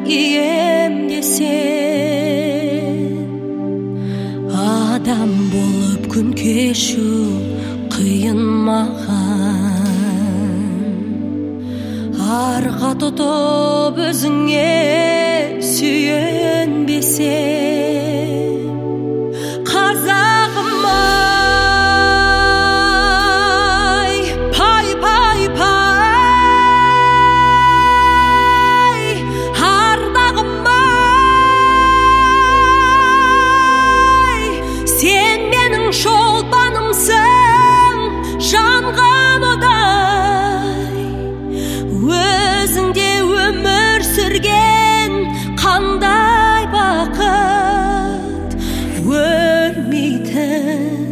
ием десем, адам болып күн кешу қиын маған. Арқа тұтып өзіңе сүйенбесем, қазағым ай, пай пай пай, ардағым ай, сен менің шолпанымсың жанған одай. Өзіңде өмір сүрген қандай бақыт, өлмейтін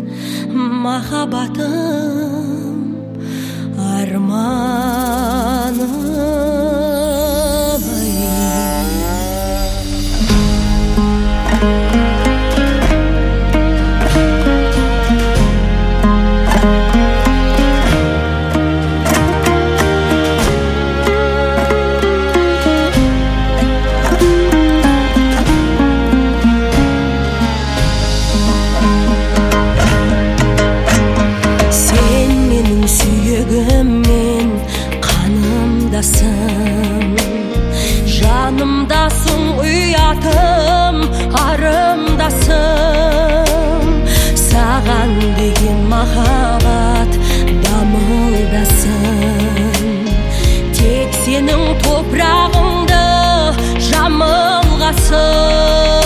махаббатым, арманым. Сүйегіммен қанымдасың, жанымдасың, ұятым, арымдасың. Саған деген махаббат дамылдасың, тек сенің топырағыңды жамылғасың.